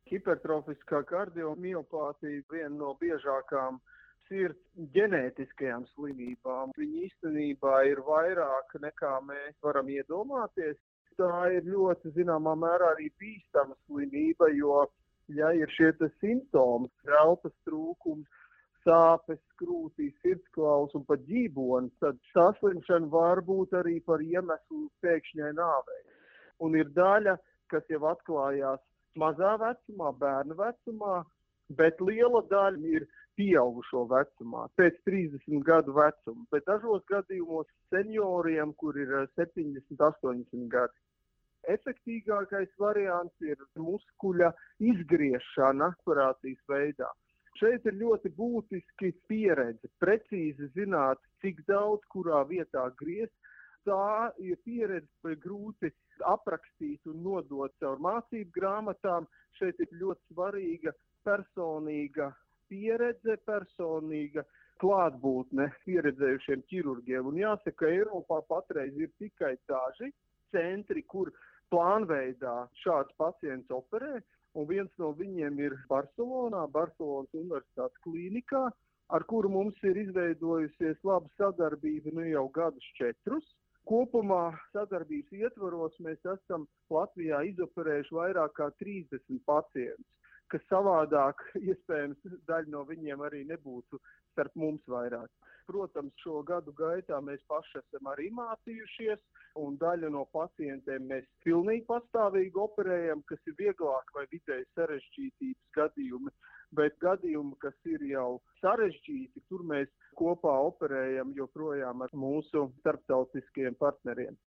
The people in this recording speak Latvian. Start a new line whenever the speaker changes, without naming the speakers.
Hipertrofiskā kardiomiopātija viena no biežākām sirds ģenētiskajām slimībām. Viņa īstenībā ir vairāk nekā mēs varam iedomāties. Tā ir ļoti zināmā mērā arī bīstama slimība, jo, ja ir šie simptomi, elpas trūkums, sāpes krūtīs, sirdsklaus un pat ģīboni, tad saslimšana var būt arī par iemeslu pēkšņai nāvei. Un ir daļa, kas jau atklājās mazā vecumā, bērnu vecumā, bet liela daļa ir pieaugušo vecumā, pēc 30 gadu vecuma, bet dažos gadījumos senioriem, kur ir 70, 80 gadi. Efektīgākais variants ir muskuļa izgriešana operācijas veidā. Šeit ir ļoti būtiski pieredze, precīzi zināt, cik daudz kurā vietā griezt. Tā ir pieredze, ko grūti aprakstīt un nodot caur mācību grāmatām. Šeit ir ļoti svarīga personīga pieredze, personīga klātbūtne pieredzējušiem ķirurgiem. Un jāsaka, ka Eiropā patreiz ir tikai daži centri, kur plānveidā šāds pacients operē. Un viens no viņiem ir Barcelonas Universitātes klīnikā, ar kuru mums ir izveidojusies laba sadarbība jau gadus 4. Kopumā sadarbības ietvaros mēs esam Latvijā izoperējuši vairāk kā 30 pacientus, kas savādāk, iespējams, daļa no viņiem arī nebūtu starp mums vairāk. Protams, šo gadu gaitā mēs paši esam arī mācījušies, un daļu no pacientiem mēs pilnīgi pastāvīgi operējam, kas ir vieglāk vai vidēji sarežģītības gadījumi, bet gadījumi, kas ir jau sarežģīti, tur mēs kopā operējam joprojām ar mūsu starptautiskiem partneriem.